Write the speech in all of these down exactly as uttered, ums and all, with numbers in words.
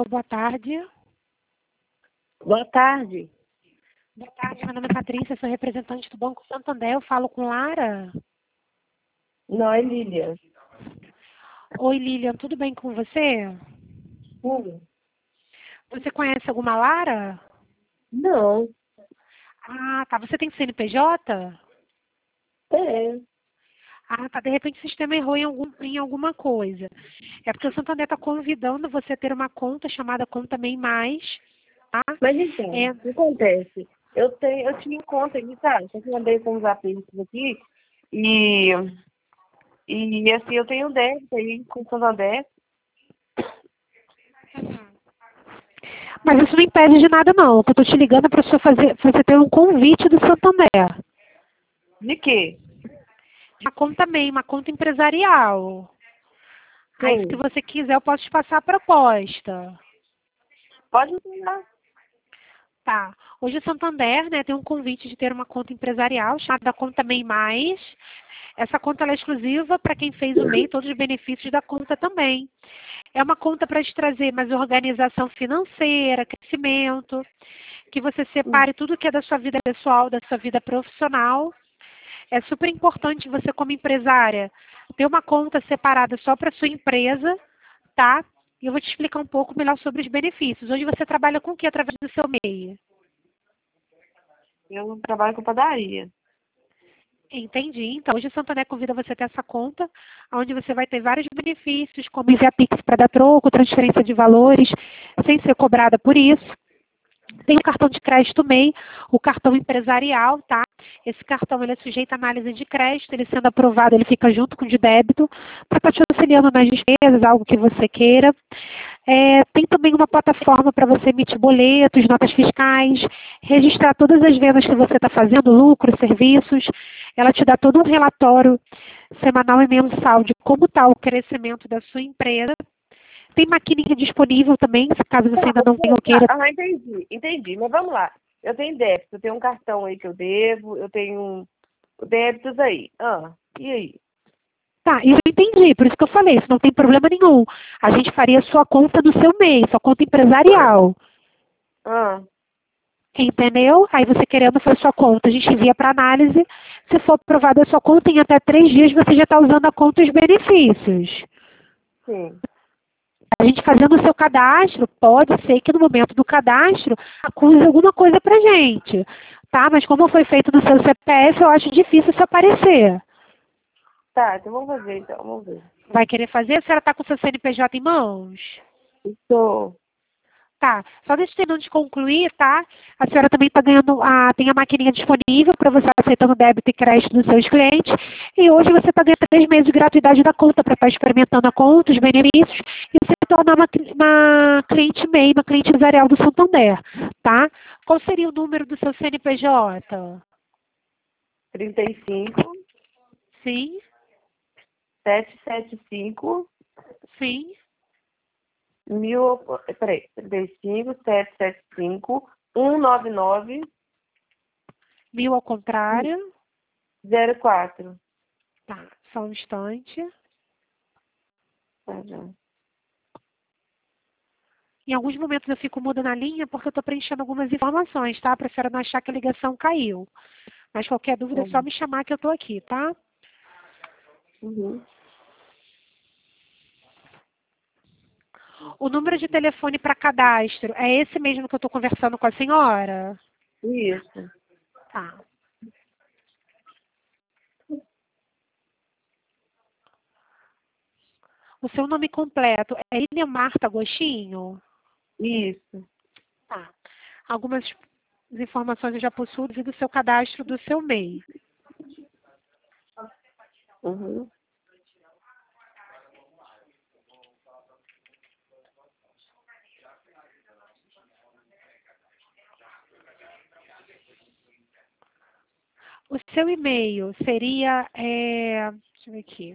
Alô, boa tarde. Boa tarde. Boa tarde, meu nome é Patrícia, sou representante do Banco Santander. Eu falo com Lara? Não, é Lilian. Oi, Lilian, tudo bem com você? Hum. Você conhece alguma Lara? Não. Ah, tá. Você tem C N P J? É. Ah, tá. De repente o sistema errou em, algum, em alguma coisa. É porque o Santander está convidando você a ter uma conta chamada Conta MEI Mais, tá? Mas então, É, o que acontece? Eu tenho, eu tinha conta aqui, sabe? Só que eu andei com os aplicativos aqui e, e assim, eu tenho débito aí com o Santander. mas isso não impede de nada, não. O que eu estou te ligando é para você fazer, pra você ter um convite do Santander. De quê? Uma conta MEI, uma conta empresarial. Aí, se Sim. você quiser, eu posso te passar a proposta. Pode ensinar. Tá. Hoje o Santander, né, tem um convite de ter uma conta empresarial chamada Conta MEI Mais. Essa conta ela é exclusiva para quem fez o MEI, todos os benefícios da conta também. É uma conta para te trazer mais organização financeira, crescimento, que você separe tudo que é da sua vida pessoal, da sua vida profissional. É super importante você, como empresária, ter uma conta separada só para sua empresa, tá? E eu vou te explicar um pouco melhor sobre os benefícios. Hoje você trabalha com o que através do seu MEI? Eu trabalho com padaria. Entendi. Então, hoje o Santander convida você a ter essa conta, onde você vai ter vários benefícios, como enviar Pix para dar troco, transferência de valores, sem ser cobrada por isso. Tem o cartão de crédito MEI, o cartão empresarial, tá? Esse cartão ele é sujeito à análise de crédito, ele sendo aprovado, ele fica junto com o de débito, para estar te auxiliando nas despesas, algo que você queira. É, tem também uma plataforma para você emitir boletos, notas fiscais, registrar todas as vendas que você está fazendo, lucros, serviços. Ela te dá todo um relatório semanal e mensal de como está o crescimento da sua empresa. Tem maquininha disponível também, se caso você ainda não tenha ou queira. Ah, entendi, entendi. Mas vamos lá. Eu tenho débito, eu tenho um cartão aí que eu devo, eu tenho um débitos aí. Ah, e aí? Tá, isso eu entendi, por isso que eu falei, isso não tem problema nenhum. A gente faria sua conta no seu MEI, sua conta empresarial. Ah, Entendeu? Aí você querendo fazer sua conta, a gente envia para análise. Se for aprovada a sua conta, em até três dias você já está usando a conta e os benefícios. sim. A gente fazendo o seu cadastro, pode ser que no momento do cadastro acuse alguma coisa para gente. Tá? Mas como foi feito no seu C P F, eu acho difícil isso aparecer. Tá, então vamos fazer então, vamos ver. Vai querer fazer? A senhora está com o seu C N P J em mãos? Estou. Tá, só deixa eu terminar de concluir, tá? A senhora também está ganhando, a, tem a maquininha disponível para você aceitando débito e crédito dos seus clientes. E hoje você está ganhando três meses de gratuidade da conta para estar experimentando a conta, os benefícios e se tornar uma, uma cliente MEI, uma cliente empresarial do Santander, tá? Qual seria o número do seu C N P J? trinta e cinco, Sim, setecentos e setenta e cinco, sim. mil, peraí, trinta e cinco, setecentos e setenta e cinco, cento e noventa e nove, Mil ao contrário. zero quatro. Tá, só um instante. Tá, já. Em alguns momentos eu fico muda na linha porque eu estou preenchendo algumas informações, tá? Para a senhora não achar que a ligação caiu. Mas qualquer dúvida é só Uhum. me chamar que eu estou aqui, tá? Uhum. O número de telefone para cadastro é esse mesmo que eu estou conversando com a senhora? Isso. Tá. O seu nome completo é Ilha Marta Agostinho? Isso. Tá. Algumas informações eu já possuo devido ao seu cadastro do seu MEI. Uhum. O seu e-mail seria... É, deixa eu ver aqui.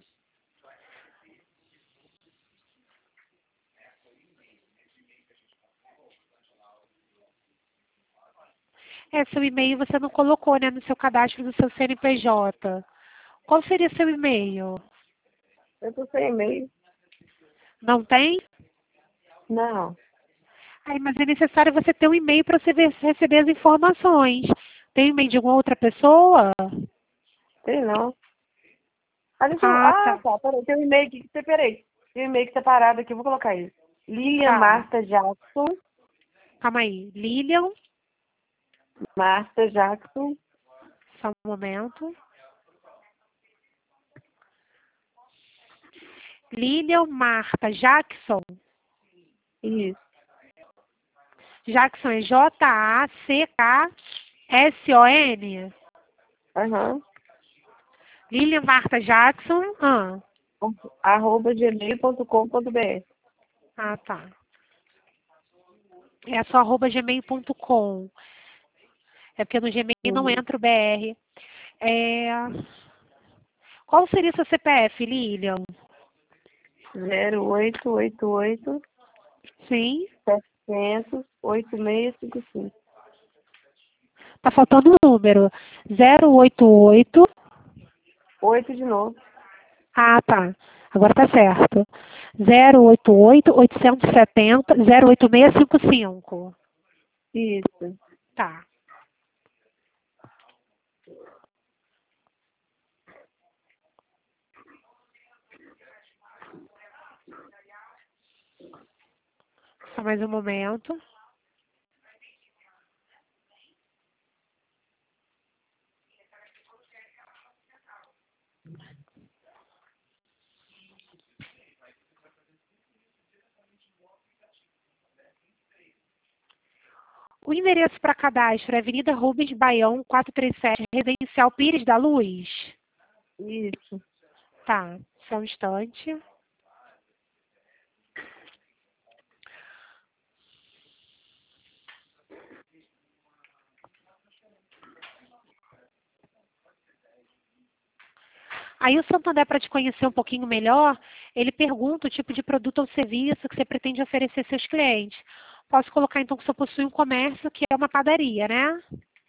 É, seu e-mail você não colocou, né, no seu cadastro do seu C N P J. Qual seria seu e-mail? Eu tô sem e-mail. Não tem? Não. Aí, mas é necessário você ter um e-mail para você ver- receber as informações. Tem e-mail de alguma outra pessoa? Sei não. Ah, deixa eu... Ah, ah, tá. tá. Peraí, tem um e-mail aqui. que- Peraí. Tem um e-mail que tá parado aqui. Eu vou colocar isso. Lilian Tá. Marta Jackson. Calma aí. Lilian, Marta Jackson. só um momento. Lilian Marta Jackson. Isso. Jackson é J A C K S O N. Aham. Lilian Marta Jackson. Ah, Arroba gmail ponto com ponto br. ah tá. É só arroba gmail ponto com. É porque no Gmail não Uhum. entra o B R. É... Qual seria seu C P F, Lilian? zero oito oito oito Sim. setecentos oito seis cinco cinco. Tá faltando um número. zero oito oito. oito de novo. Ah, tá. Agora tá certo. zero oito oito, oitocentos e setenta, zero oito seis cinco cinco. Isso. Tá. Só mais um momento. O endereço para cadastro é Avenida Rubens Baião, quatrocentos e trinta e sete, Residencial Pires da Luz. Isso. Tá. Só um instante. Aí o Santander, para te conhecer um pouquinho melhor, ele pergunta o tipo de produto ou serviço que você pretende oferecer aos seus clientes. Posso colocar então que você possui um comércio que é uma padaria, né?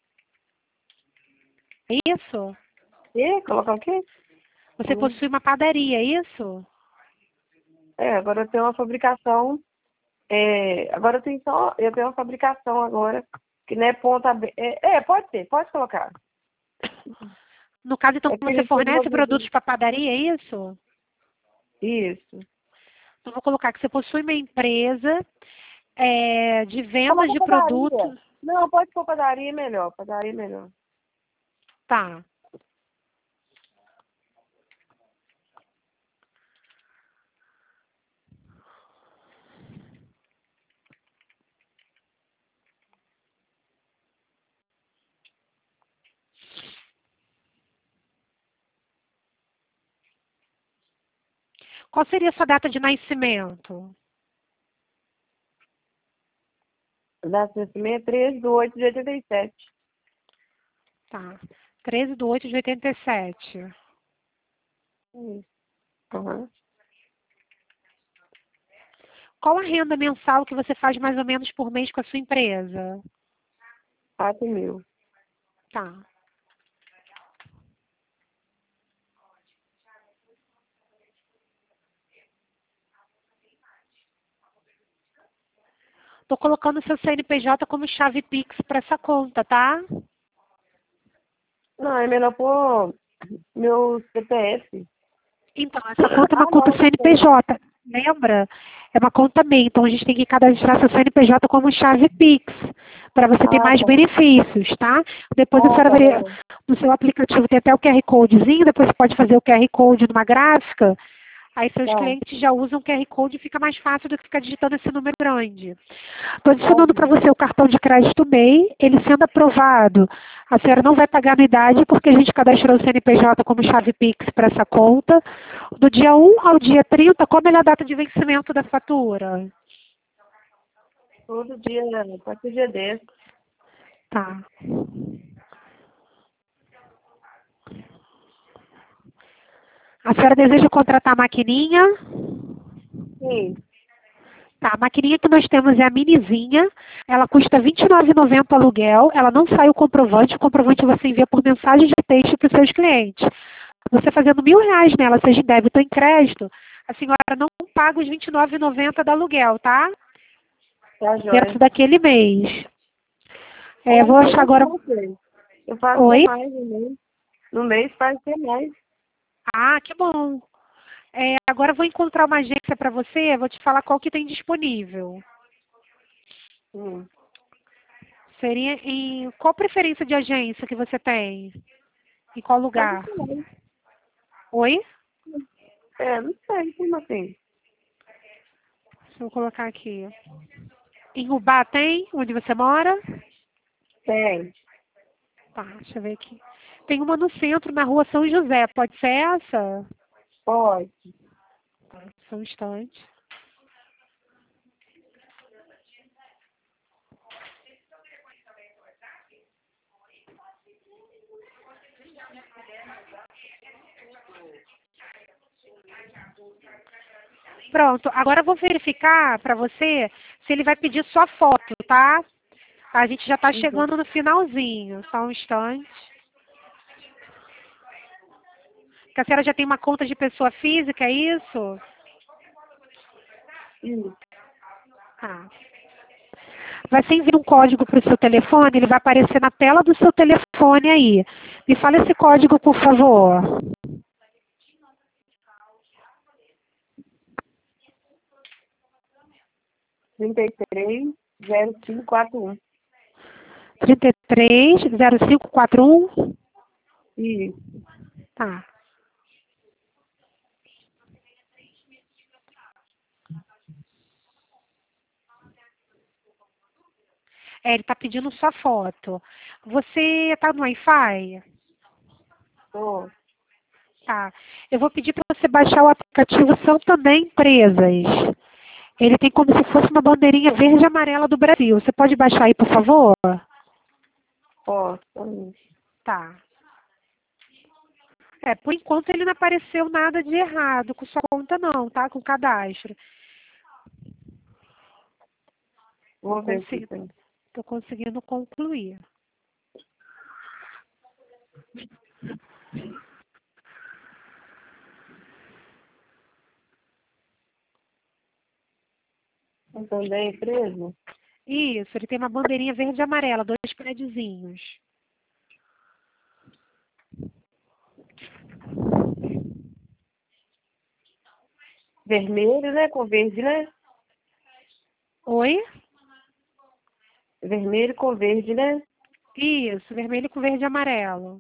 É isso? E colocar o quê? Você Hum. possui uma padaria, é isso? É, agora eu tenho uma fabricação. É, agora eu tenho só. Eu tenho uma fabricação agora. Que não é ponta. abe- É, é, pode ser, pode colocar. No caso, então, É porque a você gente tem fornece desenvolvido. produtos para padaria, é isso? Isso. Então, vou colocar que você possui uma empresa é, de vendas Coloca de padaria. produtos. Não, pode pôr padaria é melhor. Padaria é melhor. Tá. Qual seria a sua data de nascimento? Data de nascimento é treze de oito de oitenta e sete. Tá. treze de oito de oitenta e sete. Isso. Aham. Qual a renda mensal que você faz mais ou menos por mês com a sua empresa? quatro mil. Tá. Tô colocando o seu C N P J como chave Pix para essa conta, tá? Não, é melhor pôr meu C P F. Então, essa conta é uma Ah, conta não, já tem. C N P J. Lembra? É uma conta M E I. Então, a gente tem que cadastrar seu C N P J como chave Pix, para você ter Ah, mais tá. benefícios, tá? Depois a Ah, senhora tá, veria, beleza. no seu aplicativo tem até o Q R Codezinho, depois você pode fazer o Q R Code numa gráfica. Aí seus Tá. clientes já usam o Q R Code e fica mais fácil do que ficar digitando esse número grande. Estou adicionando para Ok. você o cartão de crédito M E I, ele sendo aprovado. A senhora não vai pagar anuidade porque a gente cadastrou o C N P J como chave Pix para essa conta. Do dia um ao dia trinta, qual a melhor data de vencimento da fatura? Todo dia, a partir do dia dez. Tá. A senhora deseja contratar a maquininha? Sim. Tá, a maquininha que nós temos é a minizinha. Ela custa vinte e nove reais e noventa centavos aluguel. Ela não sai o comprovante. O comprovante você envia por mensagem de texto para os seus clientes. Você fazendo mil reais nela, seja em débito ou em crédito, a senhora não paga os vinte e nove reais e noventa centavos do aluguel, tá? Tá joia. dentro daquele mês. É, vou achar agora... Eu faço Oi? mais no mês. No mês faz até mais. Ah, que bom. É, agora eu vou encontrar uma agência para você, vou te falar qual que tem disponível. Hum. Seria em... Qual preferência de agência que você tem? Em qual lugar? Oi? É, não sei, como assim? Deixa eu colocar aqui. Em Ubá tem? Onde você mora? Tem. Tá, deixa eu ver aqui. Tem uma no centro, na rua São José. Pode ser essa? Pode. Tá, só um instante. Pronto, agora eu vou verificar para você se ele vai pedir sua foto, tá? A gente já está Uhum. chegando no finalzinho. Só um instante. Que a senhora já tem uma conta de pessoa física, é isso? Isso. Tá. Vai ser enviar um código para o seu telefone, ele vai aparecer na tela do seu telefone aí. Me fala esse código, por favor. trinta e três, zero cinco quatro um. trinta e três, zero cinco quatro um. Isso. Tá. É, ele está pedindo sua foto. Você está no Wi-Fi? Tô. Tá. Eu vou pedir para você baixar o aplicativo São Também Empresas. Ele tem como se fosse uma bandeirinha verde e amarela do Brasil. Você pode baixar aí, por favor? Posso. Tá. É, por enquanto ele não apareceu nada de errado com sua conta não, tá? Com o cadastro. Vou ver aqui. Consegui... Tô conseguindo concluir. Então, da empresa? Isso, ele tem uma bandeirinha verde e amarela, dois prédiozinhos. Vermelho, né? Com verde, né? Oi? Vermelho com verde, né? Isso, vermelho com verde e amarelo.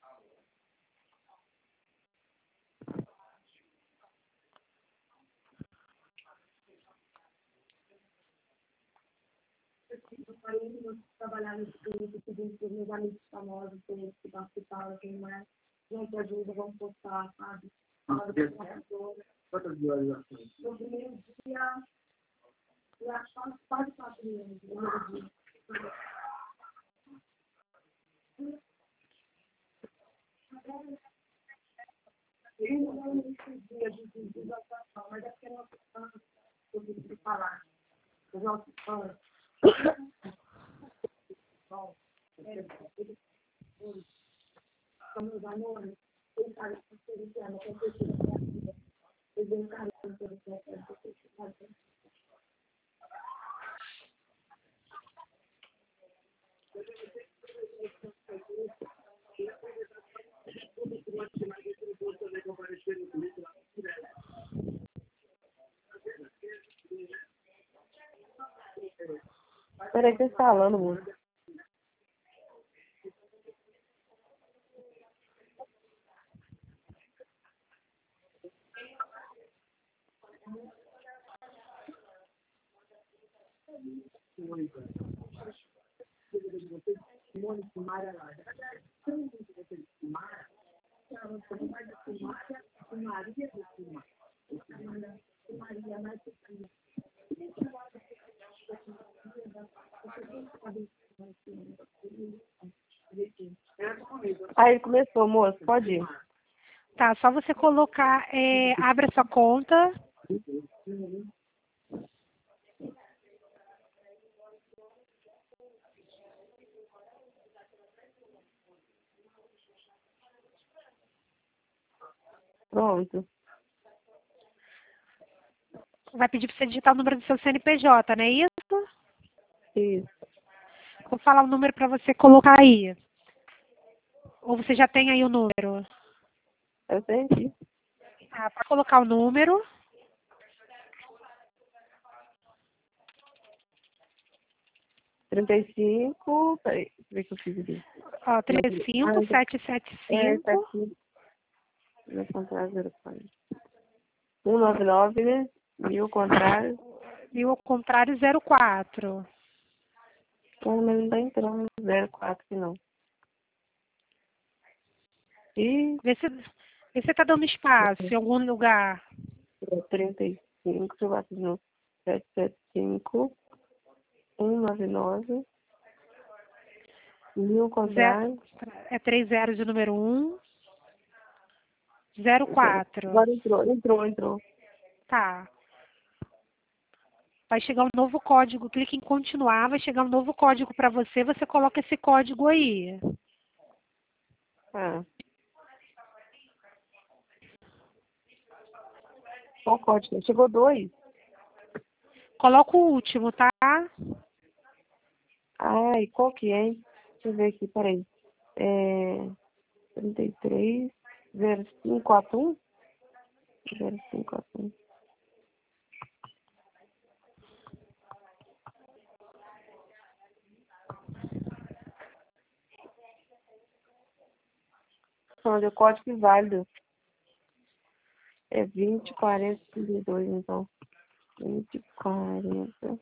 Trabalhar nesse grupo, pedindo para os meus amigos famosos que participaram, quem mais, gente ajuda, vamos postar, sabe? Quantas visualizações? No primeiro dia, eu acho que quase quatro milhões. No primeiro dia. Eu não me dia de visualização, mas é porque nossos fãs, eu preciso falar, os nossos fãs, bom, eles são meus amores, eles sabem que eles amam, que eu preciso da minha vida. Eu dei um carinho para eles, eu preciso fazer. Peraí, você está falando, moço. Aí começou, moço, pode ir. Tá, só você colocar, é, abre a sua conta. Pronto. Vai pedir para você digitar o número do seu C N P J, não é isso? Isso. Vou falar o número para você colocar aí. Ou você já tem aí o número? Eu tenho aqui. Ah, para colocar o número. trinta e cinco. Peraí, deixa eu ver o que eu fiz aqui. Ó, trinta e cinco, sete sete É, tá cinco. aqui. Meu contrário, zero quatro. cento e noventa e nove, né? Mil contrário. E o contrário, zero quatro. Pelo menos não tá entrando zero quatro aqui não. E Vê se, vê se tá dando espaço em algum lugar. é trinta e cinco, deixa eu bater de novo. sete sete cinco, cento e noventa e nove, mil contrário. Zero, é três zeros de número um. Zero quatro. Agora entrou, entrou, entrou. Tá. Vai chegar um novo código. Clique em continuar, vai chegar um novo código para você. Você coloca esse código aí. Ah. Qual código? Chegou dois. Coloca o último, tá? Ai, qual que é, hein? Deixa eu ver aqui, peraí. É trinta e três, zero cinco quatro um? zero cinco quatro um. Olha, o código inválido. É vinte, quarenta, trinta e dois, então. vinte, quarenta.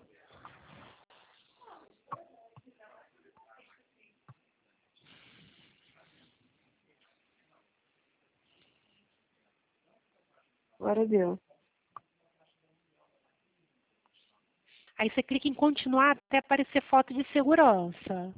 Agora deu. Aí você clica em continuar até aparecer foto de segurança.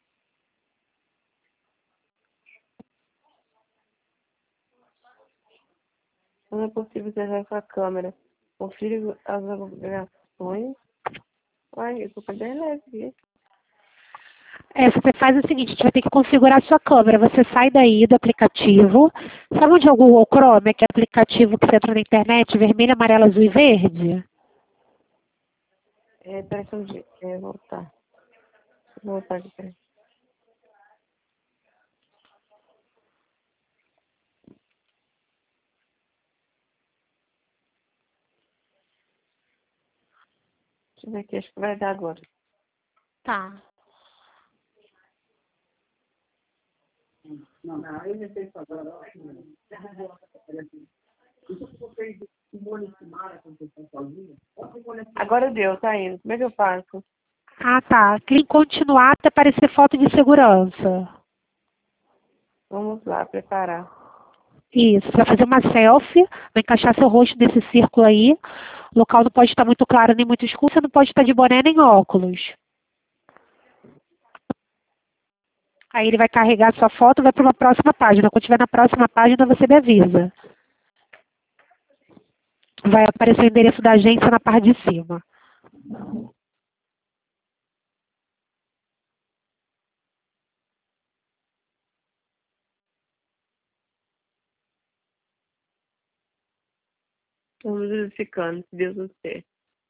Não é possível acessar essa câmera. Confira as avaliações. Ai, eu tô com a internet aqui. É, você faz o seguinte, você vai ter que configurar a sua câmera. Você sai daí do aplicativo. Sabe onde é o Google Chrome, aquele aplicativo que você entra na internet, vermelho, amarelo, azul e verde? É, peraí só um dia. É, voltar. Vou voltar aqui, peraí. Deixa eu ver aqui, acho que vai dar agora. Tá. Agora deu, tá indo. Como é que eu faço? Ah, tá. Clique em continuar até aparecer foto de segurança. Vamos lá, preparar. Isso. Você vai fazer uma selfie, vai encaixar seu rosto nesse círculo aí. O local não pode estar muito claro nem muito escuro, você não pode estar de boné nem óculos. Aí ele vai carregar a sua foto e vai para uma próxima página. Quando estiver na próxima página, você me avisa. Vai aparecer o endereço da agência na parte de cima. Vamos verificando, se Deus nos quer.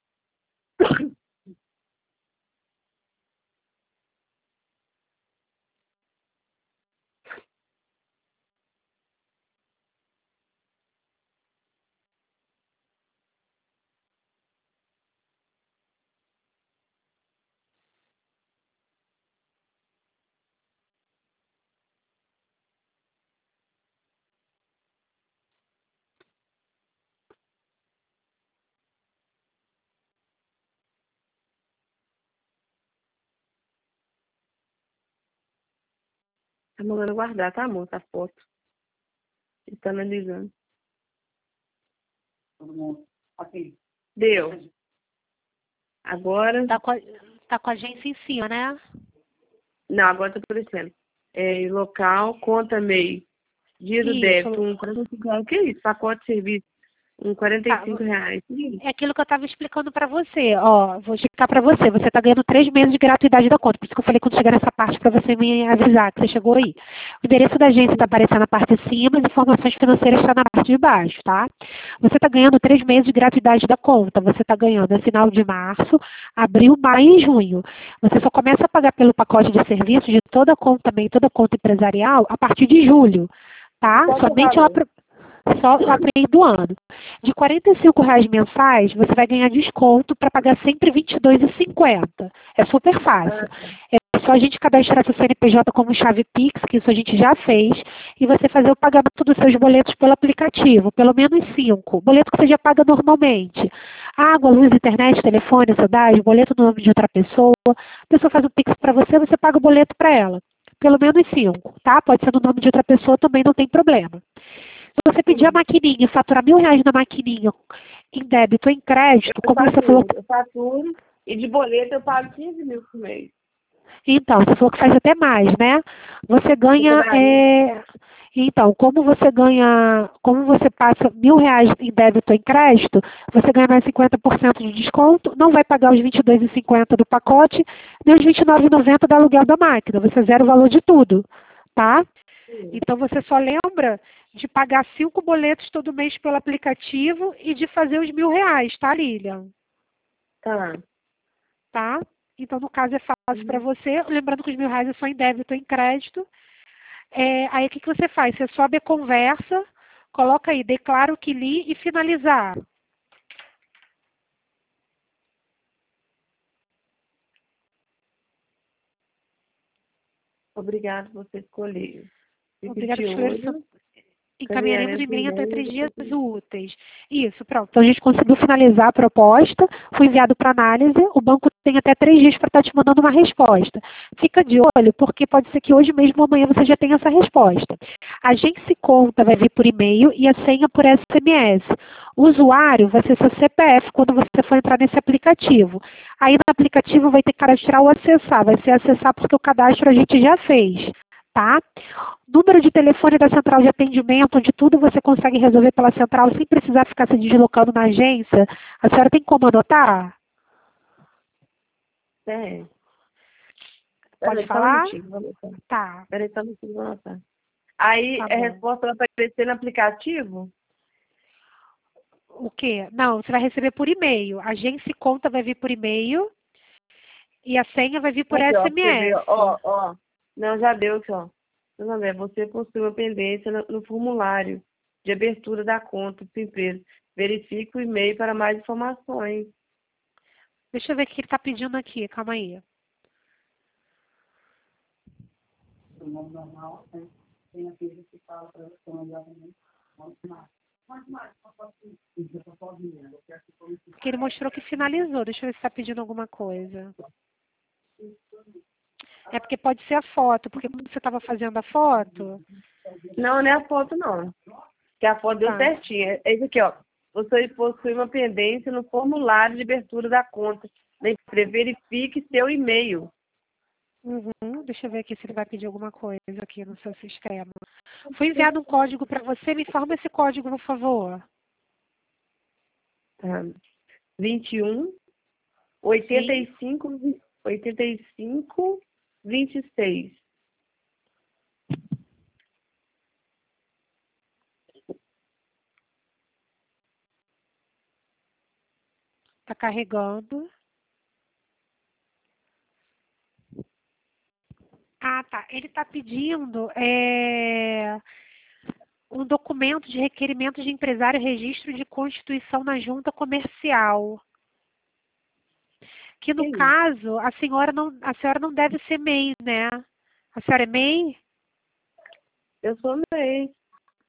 Tá mandando guardar, tá, moça? A foto. Ele tá analisando. Deu. Agora. Tá com a, tá com a agência em cima, né? Não, agora tá aparecendo. É, local, conta MEI. Dia do Isso. débito, um quarenta e cinco reais. O que é isso? Pacote de serviço. Um quarenta e Tá, cinco reais. é aquilo que eu estava explicando para você. Ó, vou explicar para você. Você está ganhando três meses de gratuidade da conta. Por isso que eu falei quando chegar nessa parte para você me avisar que você chegou aí. O endereço da agência está aparecendo na parte de cima, as informações financeiras estão na parte de baixo, tá? Você está ganhando três meses de gratuidade da conta. Você está ganhando no final de março, abril, maio e junho. Você só começa a pagar pelo pacote de serviços de toda a conta também, toda a conta empresarial, a partir de julho, tá? Qual que é o Somente lá valor? pro só lá para o meio do ano. De quarenta e cinco reais mensais, você vai ganhar desconto para pagar sempre vinte e dois reais e cinquenta centavos. É super fácil. É só a gente cadastrar seu C N P J como chave Pix, que isso a gente já fez, e você fazer o pagamento dos seus boletos pelo aplicativo, pelo menos cinco. Boleto que você já paga normalmente. Água, luz, internet, telefone, saudade, boleto no nome de outra pessoa. A pessoa faz um Pix para você, você paga o boleto para ela. Pelo menos cinco, tá? Pode ser no nome de outra pessoa, também não tem problema. Se você pedir a maquininha e faturar mil reais na maquininha em débito ou em crédito, Eu como você falou. faturo, eu faturo e de boleto eu pago quinze mil por mês. Então, você falou que faz até mais, né? Você ganha. É, então, como você ganha. Como você passa mil reais em débito ou em crédito, você ganha mais cinquenta por cento de desconto, não vai pagar os vinte e dois reais e cinquenta centavos do pacote, nem os vinte e nove reais e noventa centavos do aluguel da máquina. Você zera o valor de tudo, tá? Então você só lembra de pagar cinco boletos todo mês pelo aplicativo e de fazer os mil reais, tá, Lilian? Tá. Tá? Então, no caso, é fácil para você. Lembrando que os mil reais é só em débito ou em crédito. É, aí, o que, que você faz? Você sobe a conversa, coloca aí, declaro que li e finalizar. Obrigado, você escolheu. Fico Obrigada de por escolher olho. encaminharemos o Caminharemos e-mail até e-mail. três dias úteis. Isso, pronto. Então a gente conseguiu finalizar a proposta, foi enviado para análise, o banco tem até três dias para estar te mandando uma resposta. Fica de olho, porque pode ser que hoje mesmo ou amanhã você já tenha essa resposta. A agência conta vai vir por e-mail e a senha por S M S. O usuário vai ser seu C P F quando você for entrar nesse aplicativo. Aí no aplicativo vai ter que cadastrar ou acessar. Vai ser acessar porque o cadastro a gente já fez. Tá? Número de telefone da central de atendimento, onde tudo você consegue resolver pela central sem precisar ficar se deslocando na agência. A senhora tem como anotar? É. Pode Peraí, só um falar? minutinho, vou anotar. Tá, Peraí, só um minutinho, vou anotar. Aí, tá a bom. resposta vai aparecer no aplicativo? O quê? Não, você vai receber por e-mail. A agência conta vai vir por e-mail e a senha vai vir por Aqui, ó, pra você ver, S M S. ó, ó. Não, já deu aqui, ó. Seu André, você possui uma pendência no, no formulário de abertura da conta da sua empresa. Verifique o e-mail para mais informações. Deixa eu ver o que ele está pedindo aqui, calma aí. O nome normal, né? Tem aquele que fala para você, obviamente, muito mais. Mas mais, só posso dizer, só posso dizer, eu quero que foi Porque ele mostrou que finalizou. Deixa eu ver se está pedindo alguma coisa. É porque pode ser a foto, porque quando você estava fazendo a foto. Não, não é a foto, não. Que a foto deu Tá. certinho. É isso aqui, ó. Você possui uma pendência no formulário de abertura da conta. Verifique seu e-mail. Uhum. Deixa eu ver aqui se ele vai pedir alguma coisa aqui no seu sistema. Foi enviado um código para você. Me informa esse código, por favor. Tá. vinte e um, oitenta e cinco, oitenta e cinco, vinte e seis. Está carregando. Ah, tá. Ele está pedindo é, um documento de requerimento de empresário registro de constituição na junta comercial. Que no Sim. caso, a senhora não, a senhora não deve ser M E I, né? A senhora é M E I? Eu sou M E I.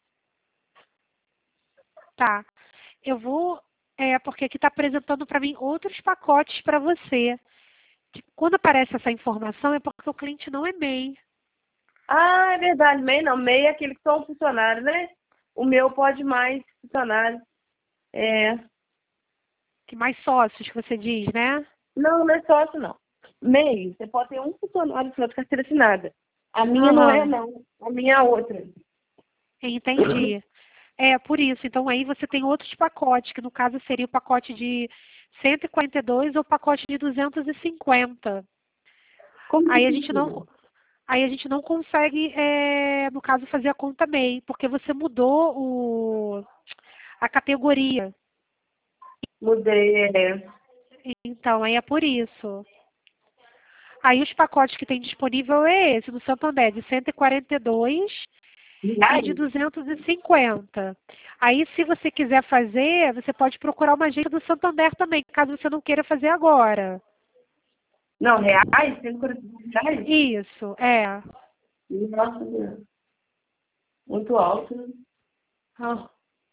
Tá. Eu vou, é, porque aqui está apresentando para mim outros pacotes para você. Quando aparece essa informação é porque o cliente não é M E I. Ah, é verdade. M E I não. M E I é aquele que são funcionários, né? O meu pode mais funcionários. É. Que mais sócios que você diz, né? Não, não é sócio, não. M E I, você pode ter um funcionário só de carteira assinada. A minha não é, Aham, não. A minha é outra. entendi. É, por isso. Então, aí você tem outros pacotes, que no caso seria o pacote de cento e quarenta e dois ou o pacote de duzentos e cinquenta. Como Aí a que gente não, funciona? aí a gente não consegue, é, no caso, fazer a conta M E I, porque você mudou o, a categoria. Mudei, é. Então, aí é por isso. Aí os pacotes que tem disponível é esse, no Santander, de cento e quarenta e dois e de Reais? duzentos e cinquenta. Aí, se você quiser fazer, você pode procurar uma agência do Santander também, caso você não queira fazer agora. Não, reais? cento e quarenta e cinco reais? Isso, é. Nossa, Deus. Muito alto, né? Ah,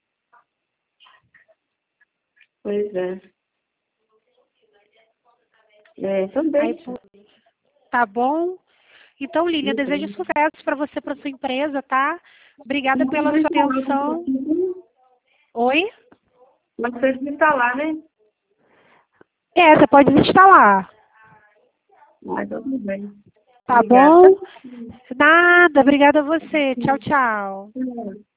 Pois é. É, Aí, também. pô, tá bom? Então, Lilian, desejo Uhum. sucesso para você, para sua empresa, tá? Obrigada Como que pela vai sua instalar esse atenção. aplicativo? Oi? Mas precisa instalar, né? É, você pode instalar. Ah, então tudo bem. Tá Obrigada. bom? Nada, obrigada a você. Tchau, tchau. Tá?